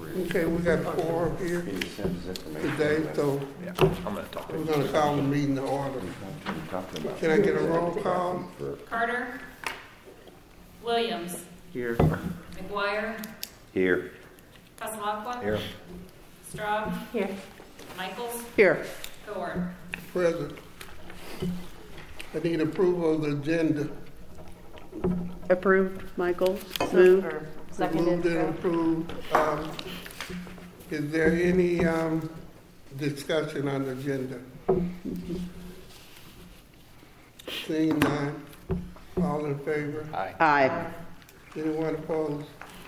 Okay, we got 4 here today, so Yeah, I'm going to talk to we're him. gonna call the meeting to order. Can I get a roll call? Carter. Williams. Here. McGuire. Here. Passalaqua. Here. Straub. Here. Michaels. Here. Thor. Present. I need approval of the agenda. Approved, Michael. Moved. Moved and approved. Is there any discussion on the agenda? Seeing none, all in favor? Aye. Aye. Anyone opposed?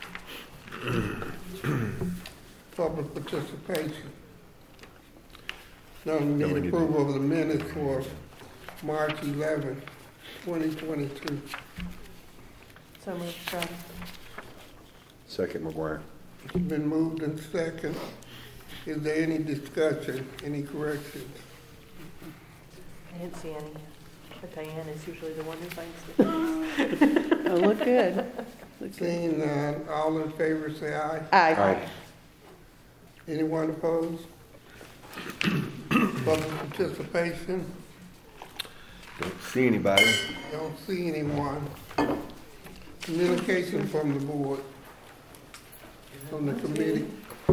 Public participation. Now we need approval of the minutes for March 11, 2022. So moved, Straub. Second, McGuire. It's been moved and second. Is there any discussion, any corrections? I didn't see any, but Diane is usually the one who finds it. Oh, look good. Look good. Seeing none, all in favor say aye. Aye. Anyone opposed? Public participation? Don't see anybody. Don't see anyone. Communication from the board, from the committee.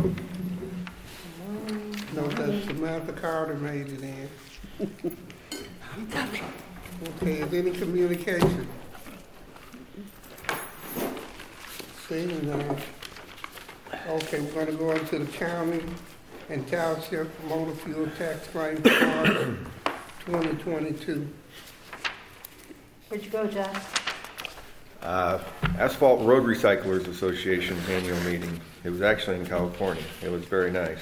No, that Samantha Carter made it in. Okay, is any communication? Seeing none. Okay, we're gonna go into the county and township motor fuel tax claim for March 2022. Where'd you go, Jeff? Asphalt Road Recyclers Association annual meeting. It was actually in California. It was very nice.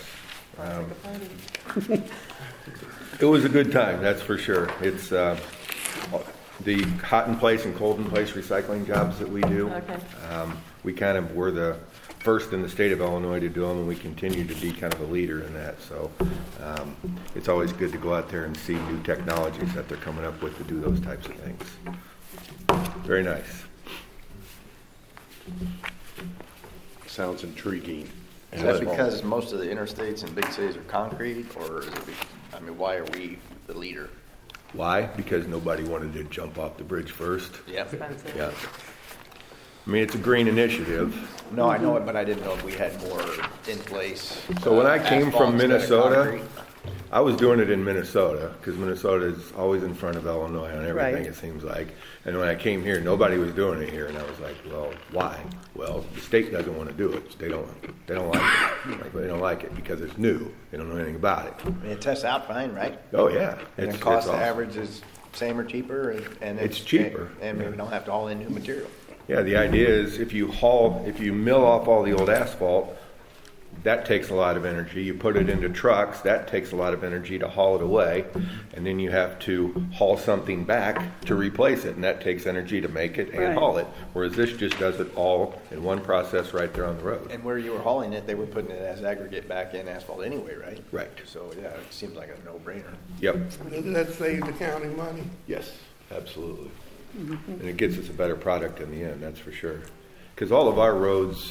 It was a good time, that's for sure. It's the hot in place and cold in place recycling jobs that we do. Okay. We kind of were the first in the state of Illinois to do them, and we continue to be kind of a leader in that. So it's always good to go out there and see new technologies that they're coming up with to do those types of things. Very nice. Sounds intriguing. Is that because most of the interstates and big cities are concrete, or is it, why are we the leader? Why? Because nobody wanted to jump off the bridge first. Yep. Expensive. Yeah. I mean, it's a green initiative. No, I know it, but I didn't know if we had more in place. So when I came asphalt from instead of Minnesota, concrete. I was doing it in Minnesota because Minnesota is always in front of Illinois on everything, Right. it seems like. And when I came here, nobody was doing it here, and I was like, well, why? Well, the state doesn't want to do it. They don't like it. Like, they don't like it because it's new. They don't know anything about it. It tests out fine, right? Oh yeah, And the cost awesome. average is same or cheaper, and It's cheaper. and we don't have to haul in new material. Yeah, the idea is if you mill off all the old asphalt, that takes a lot of energy. You put it into trucks, that takes a lot of energy to haul it away, and then you have to haul something back to replace it, and that takes energy to make it and Right. haul it. Whereas this just does it all in one process right there on the road. And where you were hauling it, they were putting it as aggregate back in asphalt anyway, right? Right. So, yeah, it seems like a no-brainer. Yep. Let's save the county money. Yes, absolutely. And it gets us a better product in the end, that's for sure. Because all of our roads,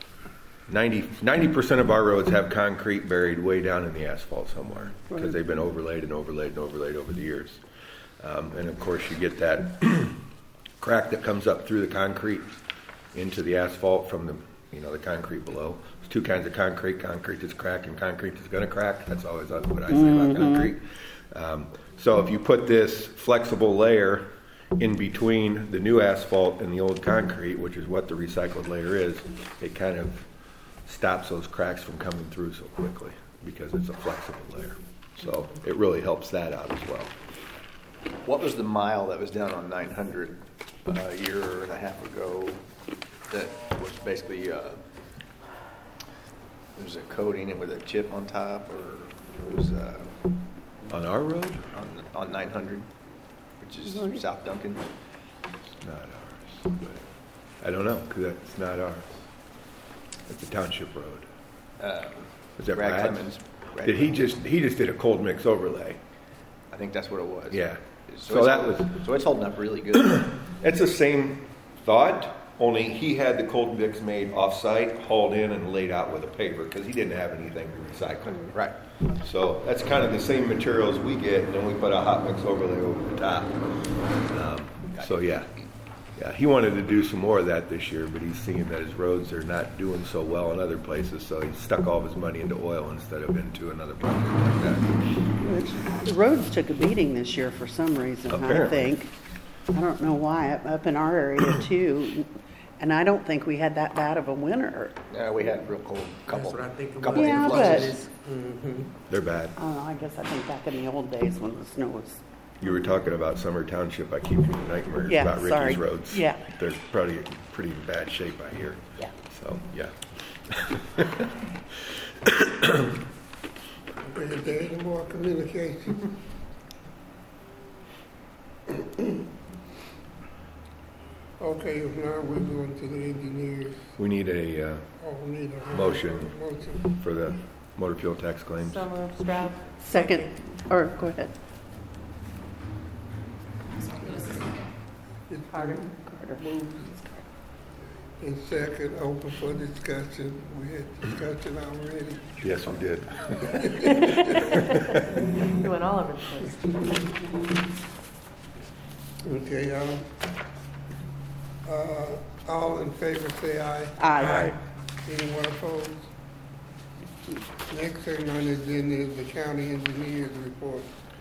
90% of our roads have concrete buried way down in the asphalt somewhere because they've been overlaid and overlaid and overlaid over the years. And of course, you get that crack that comes up through the concrete into the asphalt from the concrete below. There's two kinds of concrete: concrete that's cracked and concrete that's going to crack. That's always what I say about concrete. So if you put this flexible layer in between the new asphalt and the old concrete, which is what the recycled layer is, it kind of stops those cracks from coming through so quickly because it's a flexible layer. So it really helps that out as well. What was the mile that was down on 900 a year and a half ago that was basically, it was a coating and with a chip on top, or it was On our road, on 900, which is South Duncan? it's not ours. But I don't know because that's not ours. It's a township road. Was that Brad? Clemens. Did he just did a cold mix overlay? I think that's what it was. Yeah. So So that was. So it's holding up really good. It's the same thought. Only he had the cold mix made off-site, hauled in and laid out with a paper because he didn't have anything to recycle. Right. So that's kind of the same materials we get, and then we put a hot mix overlay over the top. So yeah, he wanted to do some more of that this year, but he's seeing that his roads are not doing so well in other places, so he stuck all of his money into oil instead of into another project like that. The roads took a beating this year for some reason, I Apparently. think. I don't know why, up in our area too. And I don't think we had that bad of a winter. Yeah, we had real cold, couple That's what I think it couple was. Yeah, influences. They're bad. I guess I think back in the old days when the snow was, You were talking about Summer Township. I keep getting nightmares Yeah, about Ricky's sorry. roads. Yeah. They're probably pretty bad shape, I hear. yeah. So, yeah. Is there any more communication? Okay, if not, we're going to the engineers. We need a Oh, we need a Motion. Motion. for the motor fuel tax claims. So moved, Stroud. Second, or go ahead. Carter. Carter. And second, open for discussion. We had discussion already. Yes, we did. You went all over the place. Okay, all in favor say aye. Aye. Anyone opposed? Next thing on the agenda is the county engineer's report.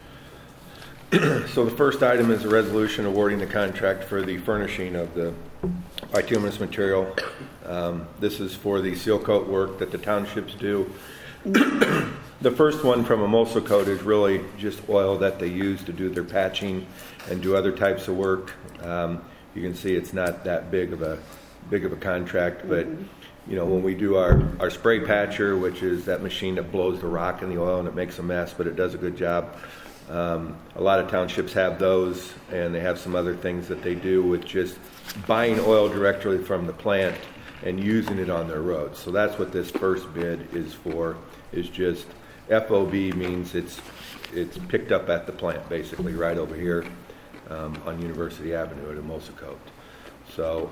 So the first item is a resolution awarding the contract for the furnishing of the bituminous material. This is for the seal coat work that the townships do. The first one from Emulsa Coat is really just oil that they use to do their patching and do other types of work. You can see it's not that big of a contract, but you know, when we do our spray patcher, which is that machine that blows the rock in the oil and it makes a mess, but it does a good job. A lot of townships have those, and they have some other things that they do with just buying oil directly from the plant and using it on their roads. So that's what this first bid is for, is just FOB means it's picked up at the plant, basically, right over here on University Avenue at Emulsa Coat. So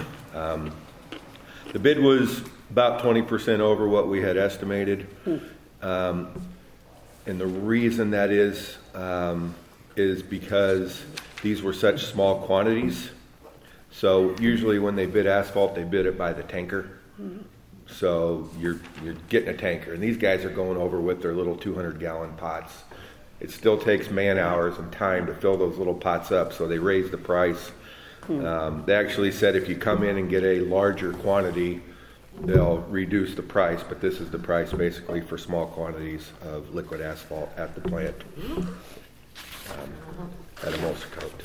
the bid was about 20% over what we had estimated. And the reason that is because these were such small quantities. So usually when they bid asphalt, they bid it by the tanker. So you're getting a tanker, and these guys are going over with their little 200-gallon pots. It still takes man hours and time to fill those little pots up, so they raised the price. They actually said if you come in and get a larger quantity, they'll reduce the price, but this is the price basically for small quantities of liquid asphalt at the plant at Emulsa Coat.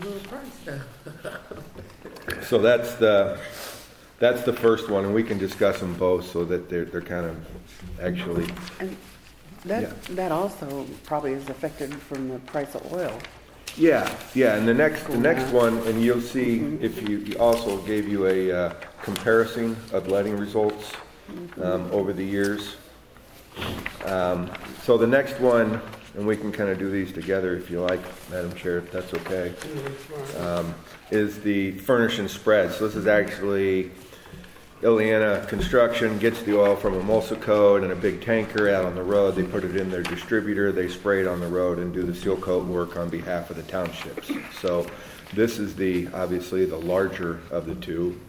So that's the first one, and we can discuss them both so that they're kind of actually. And that also probably is affected from the price of oil. Yeah, and the next one, and you'll see if he also gave you a comparison of letting results over the years. So the next one, and we can kind of do these together if you like, Madam Chair, if that's okay, is the furnish and spread. So this is actually Ileana Construction gets the oil from Emulsa Coat in a big tanker out on the road. They put it in their distributor, they spray it on the road and do the seal coat work on behalf of the townships. So this is obviously the larger of the two,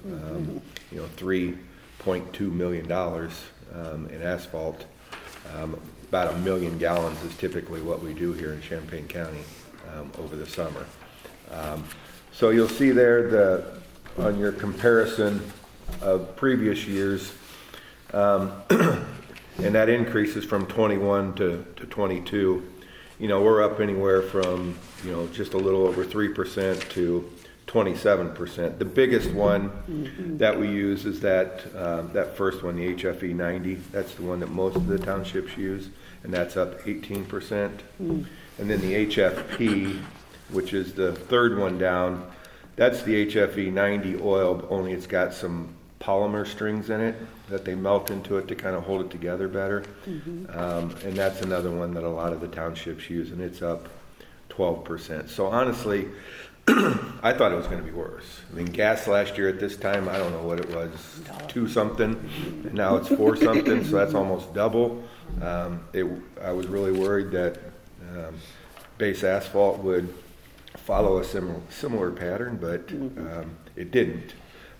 $3.2 million in asphalt. About 1 million gallons is typically what we do here in Champaign County over the summer. So you'll see there on your comparison of previous years, and that increases from 21 to 22. We're up anywhere from just a little over 3% to 27%. The biggest one that we use is that first one, the HFE 90. That's the one that most of the townships use, and that's up 18%. And then the HFP, which is the third one down, that's the HFE 90 oil, only it's got some polymer strings in it that they melt into it to kind of hold it together better. And that's another one that a lot of the townships use, and it's up 12%. So honestly, I thought it was going to be worse. I mean, gas last year at this time, I don't know what it was, 2 something, and now it's 4 something, so that's almost double. I was really worried that base asphalt would follow a similar pattern, but it didn't,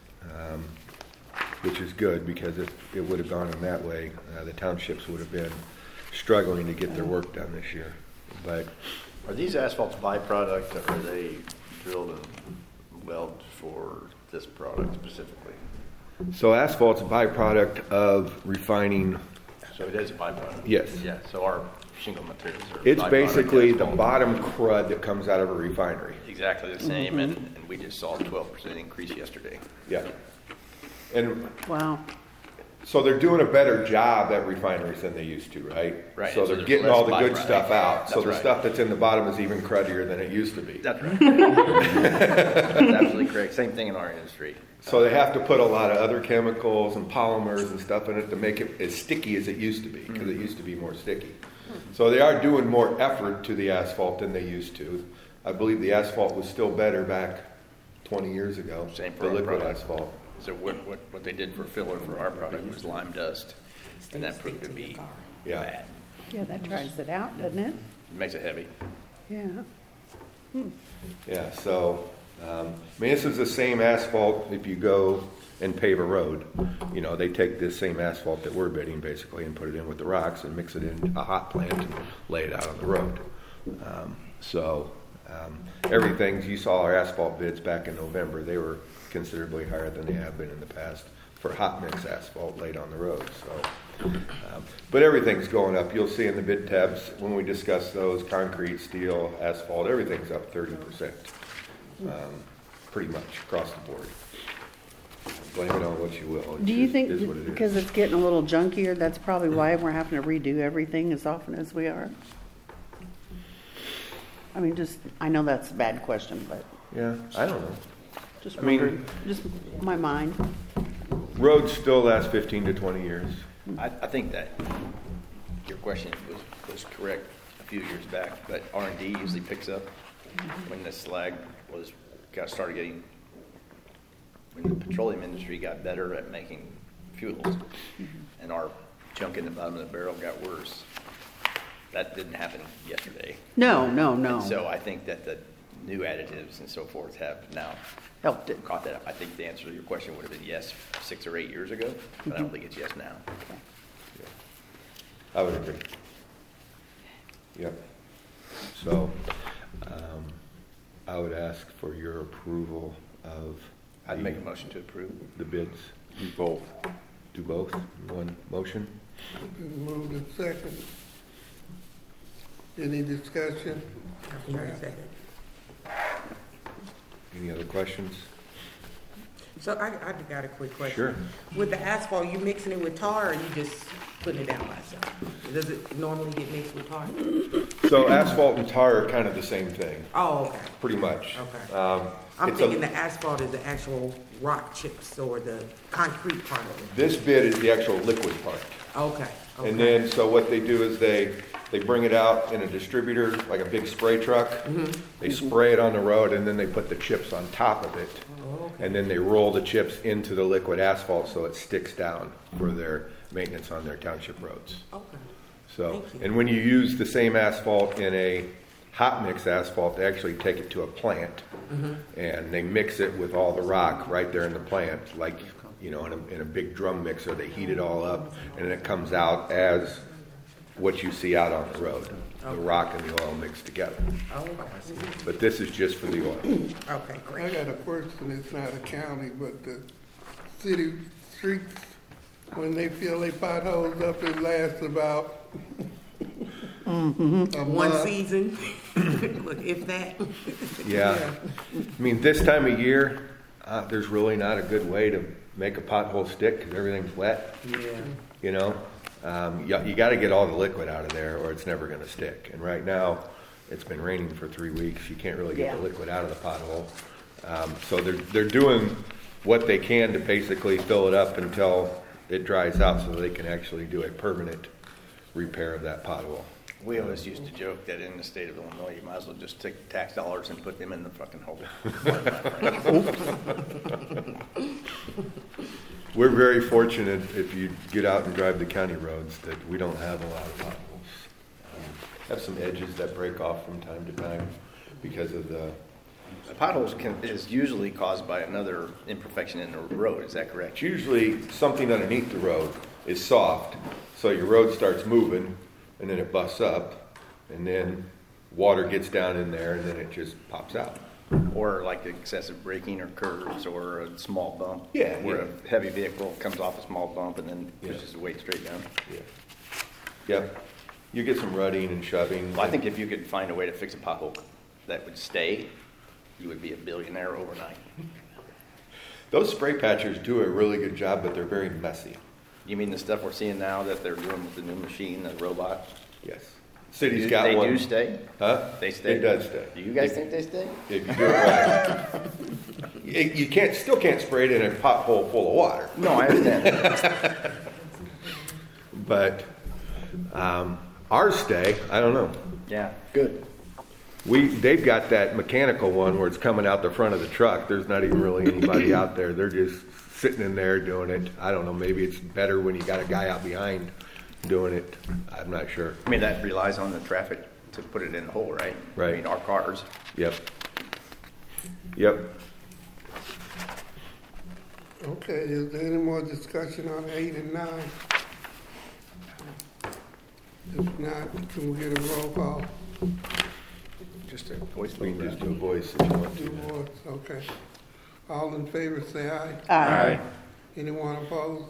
which is good, because if it would have gone in that way, the townships would have been struggling to get their work done this year. But Are these asphalts byproduct, or are they drilled and welded for this product specifically? so asphalt's a byproduct of refining. So it is a byproduct? Yes. Yeah, so our shingle materials are It's byproduct basically the asphalt. bottom crud that comes out of a refinery. Exactly the same, and we just saw a 12% increase yesterday. Yeah. And Wow. so they're doing a better job at refineries than they used to, right? Right, So and so they're there's getting less all the good byproduct. stuff out. So That's the right. stuff that's in the bottom is even cruddier than it used to be. That's right. That's absolutely correct. Same thing in our industry. So they have to put a lot of other chemicals and polymers and stuff in it to make it as sticky as it used to be, because it used to be more sticky. So they are doing more effort to the asphalt than they used to. I believe the asphalt was still better back 20 years ago. Same for the our liquid product. asphalt. So what they did for filler for our product was lime dust, and that proved to be Yeah. bad. Yeah, that dries it out, doesn't it? It makes it heavy. Yeah. Yeah, so, I mean, this is the same asphalt if you go and pave a road. You know, they take this same asphalt that we're bidding basically and put it in with the rocks and mix it in a hot plant and lay it out on the road. Everything, you saw our asphalt bids back in November, they were considerably higher than they have been in the past for hot mix asphalt laid on the road, so. But everything's going up. You'll see in the bid tabs, when we discuss those, concrete, steel, asphalt, everything's up 30%. Pretty much across the board. Blame it on what you will. It Do you just think, is what it is. because it's getting a little junkier, that's probably why we're having to redo everything as often as we are? I mean, just, I know that's a bad question, but Yeah, I don't know. just I mean- wondering, just my mind. Roads still last 15 to 20 years. I think that your question was correct a few years back, but R&D usually picks up when the slag started getting, when the petroleum industry got better at making fuels, and our junk in the bottom of the barrel got worse. That didn't happen yesterday. No. And so I think that the new additives and so forth have now Helped it. caught that up. I think the answer to your question would have been yes 6 or 8 years ago, but I don't think it's yes now. I would agree. Yep. So, I would ask for your approval of I'd make a motion to approve. the bids. Both. Do both in one motion? Moved and second. Any discussion? Any other questions? So I got a quick question. Sure. With the asphalt, you mixing it with tar, or you just putting it down by itself? Does it normally get mixed with tar? So asphalt and tar are kind of the same thing, Oh, okay. pretty much. Okay. I'm It's thinking the asphalt is the actual rock chips or the concrete part of it. This bid is the actual liquid part. Okay. And okay. then, so what they do is they bring it out in a distributor, like a big spray truck. They spray it on the road, and then they put the chips on top of it. And then they roll the chips into the liquid asphalt so it sticks down for their maintenance on their township roads. Okay. So, Thank you. and when you use the same asphalt in a hot mix asphalt, they actually take it to a plant and they mix it with all the rock right there in the plant, like, you know, in a big drum mixer. They heat it all up and then it comes out as what you see out on the road, the rock and the oil mixed together. Oh, okay. But this is just for the oil. Okay, I great. got a question, it's not a county, but the city streets, when they fill their potholes up, it lasts about a One month. season, look, if that. Yeah. I mean, this time of year, there's really not a good way to make a pothole stick because everything's wet, Yeah. you know? You got to get all the liquid out of there or it's never going to stick. And right now, it's been raining for 3 weeks. You can't really get the liquid out of the pothole. So they're doing what they can to basically fill it up until it dries out so they can actually do a permanent repair of that pothole. We always used to joke that in the state of Illinois, you might as well just take tax dollars and put them in the fucking hole. We're very fortunate if you get out and drive the county roads that we don't have a lot of potholes. Have some edges that break off from time to time because of the, Potholes is usually caused by another imperfection in the road, is that it's correct? usually something underneath the road is soft, so your road starts moving and then it busts up and then water gets down in there and then it just pops out. Or like excessive braking or curves or a small bump? Yeah, Where yeah. a heavy vehicle comes off a small bump and then Yeah. pushes the weight straight down? Yeah. Yep. You get some rutting and shoving. Well, I think if you could find a way to fix a pothole that would stay, you would be a billionaire overnight. Those spray patchers do a really good job, but they're very messy. You mean the stuff we're seeing now that they're doing with the new machine, the robot? Yes. City's got They one. do stay? Huh? They stay? It does stay. Do you guys think they stay? If you do it right. You still can't spray it in a pothole full of water. No, I understand. But ours stay. I don't know. Yeah, good. They've got that mechanical one where it's coming out the front of the truck. There's not even really anybody out there. They're just sitting in there doing it. I don't know. Maybe it's better when you got a guy out behind doing it. I'm not sure. I mean, that relies on the traffic to put it in the hole, right? Right. I mean, our cars. Yep. Yep. Okay, is there any more discussion on 8 and 9? If not, can we get a roll call? Just a voice We vote. can just do a voice if you want Do to. more, okay. All in favor, say aye. Aye. Anyone opposed?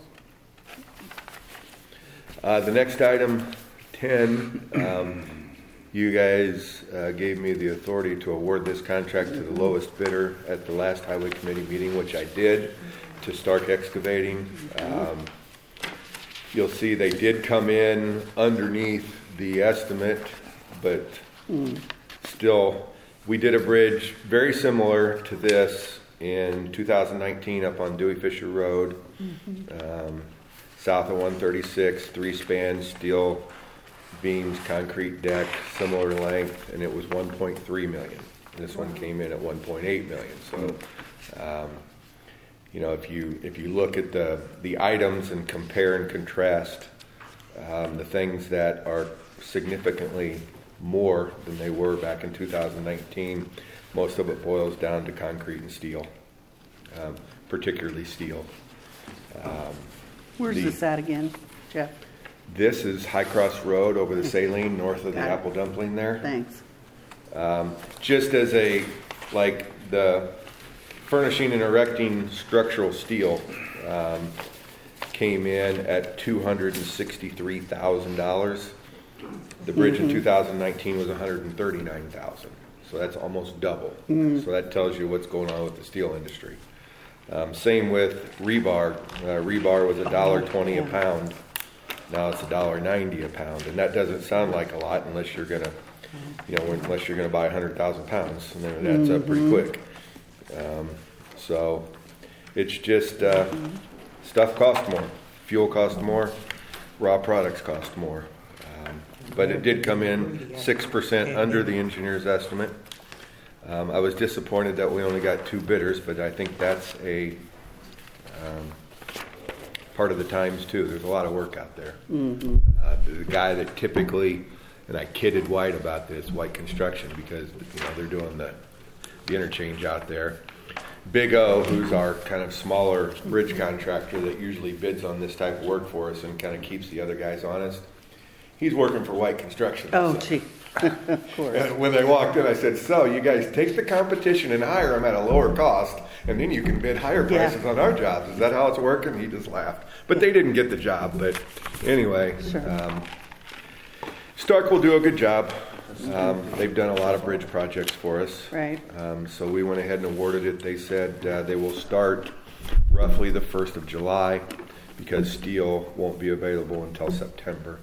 The next item, 10, you guys gave me the authority to award this contract to the lowest bidder at the last highway committee meeting, which I did, to Stark Excavating. You'll see they did come in underneath the estimate, but still, we did a bridge very similar to this in 2019 up on Dewey Fisher Road, south of 136, 3-span steel beams, concrete deck, similar length, and it was 1.3 million. This one came in at 1.8 million. So, you know, if you look at the items and compare and contrast the things that are significantly more than they were back in 2019, most of it boils down to concrete and steel, particularly steel. Where's this at again, Jeff? This is High Cross Road over the Saline, north of the Got it. Apple Dumpling there. Thanks. Just as the furnishing and erecting structural steel came in at $263,000. The bridge in 2019 was $139,000. So that's almost double. So that tells you what's going on with the steel industry. Same with rebar. Rebar was $1.20 a pound. Now it's $1.90 a pound, and that doesn't sound like a lot unless you're gonna, unless you're gonna buy 100,000 pounds, and then it adds up pretty quick. So it's just stuff costs more, fuel costs more, raw products cost more. But it did come in 6% under the engineer's estimate. I was disappointed that we only got 2 bidders, but I think that's a part of the times too. There's a lot of work out there. The guy that typically, and I kidded White about this, White Construction, because they're doing the interchange out there. Big O, who's our kind of smaller bridge contractor that usually bids on this type of work for us and kind of keeps the other guys honest, he's working for White Construction. Oh, So- gee, of course. And when they walked in, I said, so you guys take the competition and hire them at a lower cost, and then you can bid higher prices on our jobs. Is that how it's working? He just laughed. But they didn't get the job. But anyway, Stark will do a good job. They've done a lot of bridge projects for us. Right. So we went ahead and awarded it. They said they will start roughly the 1st of July because steel won't be available until September.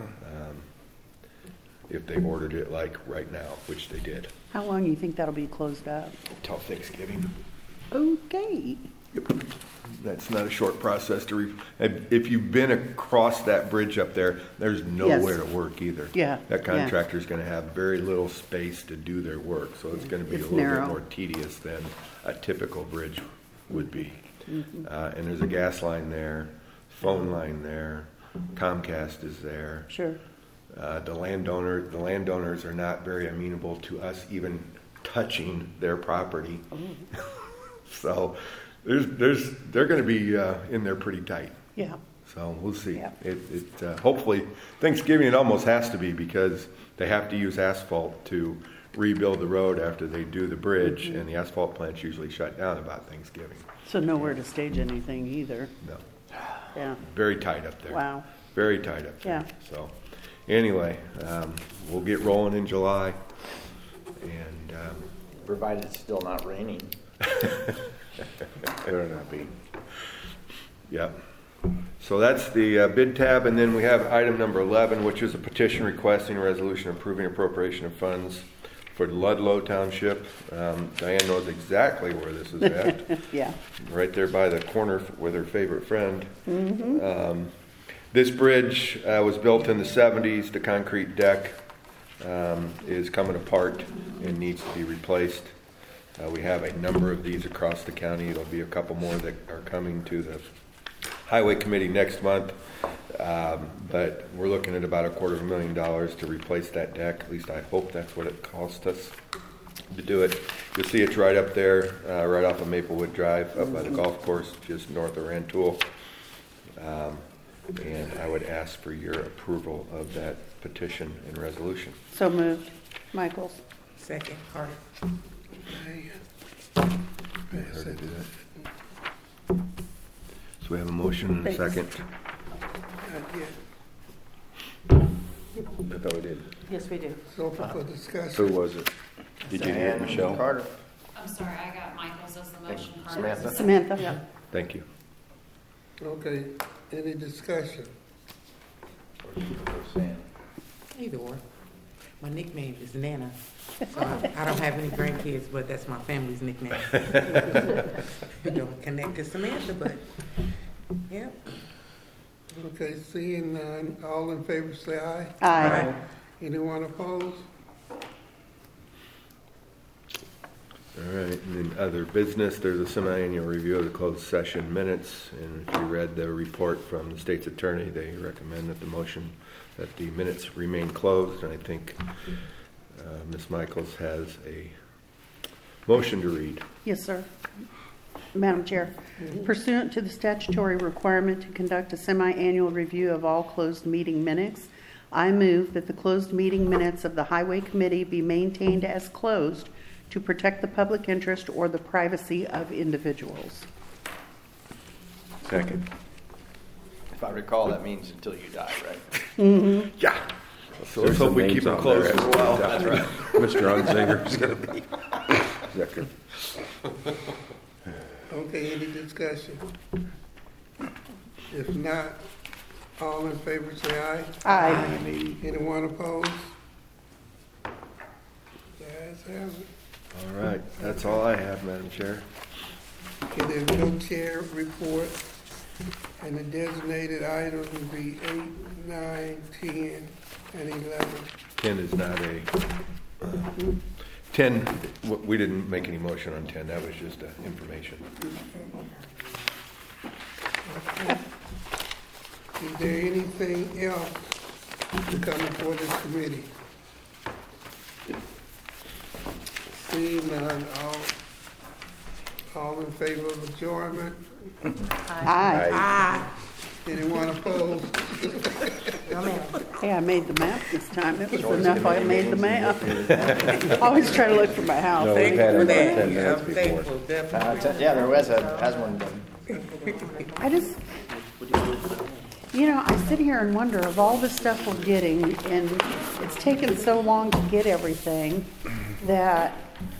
If they ordered it like right now, which they did, How long do you think that'll be closed up? till Thanksgiving. Okay. That's not a short process to if you've been across that bridge up there, there's nowhere to work either. Yeah, That yeah. contractor's gonna have very little space to do their work, so it's gonna be a It's little bit narrow. more tedious than a typical bridge would be. Mm-hmm. And there's a gas line there, phone line there, Comcast is there. Sure. The landowners are not very amenable to us even touching their property. So they're going to be in there pretty tight. Yeah. So we'll see. Yeah. Hopefully Thanksgiving it almost has to be because they have to use asphalt to rebuild the road after they do the bridge, and the asphalt plant's usually shut down about Thanksgiving. So nowhere to stage anything either. No, Yeah. very tight up there. Wow. Very tight up there. Yeah. So anyway, we'll get rolling in July, and Provided it's still not raining. Better not be. Yep. So that's the bid tab, and then we have item number 11, which is a petition requesting a resolution approving appropriation of funds for Ludlow Township. Diane knows exactly where this is at, Yeah. right there by the corner with her favorite friend. This bridge was built in the 70s. The concrete deck is coming apart and needs to be replaced. We have a number of these across the county. There'll be a couple more that are coming to the Highway Committee next month. But we're looking at about $250,000 to replace that deck. At least I hope that's what it cost us to do it. You'll see it's right up there, right off of Maplewood Drive, up by the golf course, just north of Rantoul. And I would ask for your approval of that petition and resolution. So moved. Michaels. Second, Carter. Heard her do that. So we have a motion and a Thanks. second. I thought we did. Yes, we do. So for discussion. Who was it? Did you hear it, Michelle? Carter. I'm sorry, I got Michael's as the motion. Carter's Samantha? as the- Samantha. Yeah. Thank you. Okay, any discussion? Either or. My nickname is Nana. So I don't have any grandkids, but that's my family's nickname. Don't connect to Samantha, but, yeah. Okay, seeing none, all in favor say aye. Aye. Anyone opposed? All right, and then other business, there's a semi-annual review of the closed session minutes. And if you read the report from the state's attorney, they recommend that that the minutes remain closed. And I think Ms. Michaels has a motion to read. Yes, sir. Madam Chair, pursuant to the statutory requirement to conduct a semi-annual review of all closed meeting minutes, I move that the closed meeting minutes of the Highway Committee be maintained as closed to protect the public interest or the privacy of individuals. Second. If I recall, that means until you die, right? Yeah. So let's hope we keep them closed for a while. That's right. Mr. Unzinger is going to be. Second. Okay, any discussion? If not, all in favor say aye. Aye. Anyone opposed? Guys have it. All right, that's all I have, Madam Chair. Okay, there's no chair report, and the designated items would be 8, 9, 10, and 11. 10 is not a, 10, we didn't make any motion on 10, that was just information. Is there anything else to come before this committee? Seeing none, all in favor of adjournment? Aye. Ah, Anyone opposed? no, ma'am. Hey, I made the map this time. It was enough I made the map. Always try to look for my house. No, we've had Thankful it for about 10 that. minutes I'm before. thankful, definitely. Yeah, there has one done. I just, I sit here and wonder of all the stuff we're getting, and it's taken so long to get everything that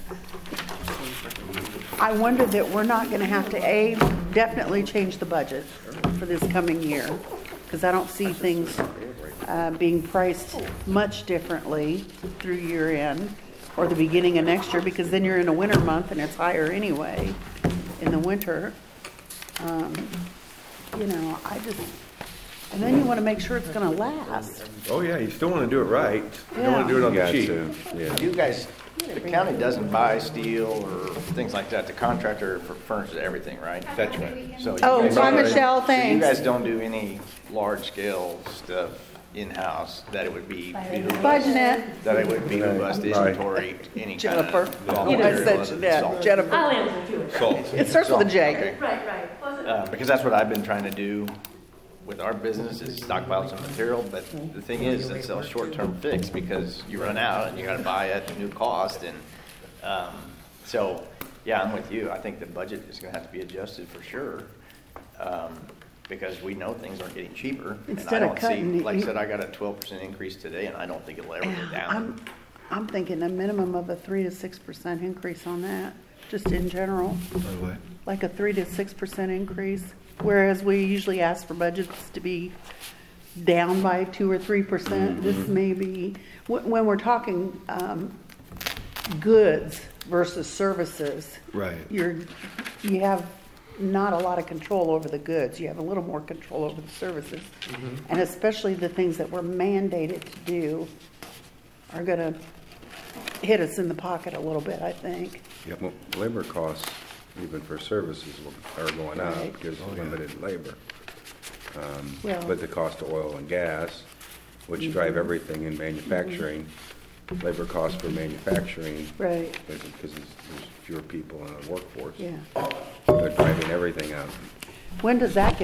I wonder that we're not going to have to, definitely change the budget for this coming year, because I don't see things being priced much differently through year end or the beginning of next year, because then you're in a winter month and it's higher anyway in the winter. You know, and then you want to make sure it's going to last. Oh, yeah, you still want to do it right. You don't want to do it on the Got cheap. to, yeah. You guys, the county doesn't buy steel or things like that. The contractor furnishes everything, right? That's right. So you Oh, guys bye, don't- Michelle, so thanks. you guys don't do any large-scale stuff in-house that it would be behoove Bye, us- Jeanette. that it would behoove us to Bye. inventory any kind Jennifer. of raw You know, material said other than Jeanette. salt. Jennifer. I'll answer to it. Salt. It starts with a J. Okay. Right. Because that's what I've been trying to do with our business is stockpile some material, but the thing is, it's a short-term fix because you run out and you gotta buy at a new cost and, so, yeah, I'm with you. I think the budget is gonna have to be adjusted for sure. Because we know things aren't getting cheaper. And I Instead of don't see, cutting, like I said, I got a 12% increase today and I don't think it'll ever go down. I'm thinking a minimum of a 3 to 6% increase on that, just in general. Like a 3 to 6% increase, whereas we usually ask for budgets to be down by 2 or 3%. This may be, when we're talking goods versus services. Right. You have not a lot of control over the goods. You have a little more control over the services. And especially the things that we're mandated to do are going to hit us in the pocket a little bit, I think. Yep, well, labor costs, even for services, are going up Right. because of limited labor. Well- But the cost of oil and gas, which drive everything in manufacturing, labor costs for manufacturing, Right, because there's fewer people in the workforce. yeah. They're driving everything up. When does that get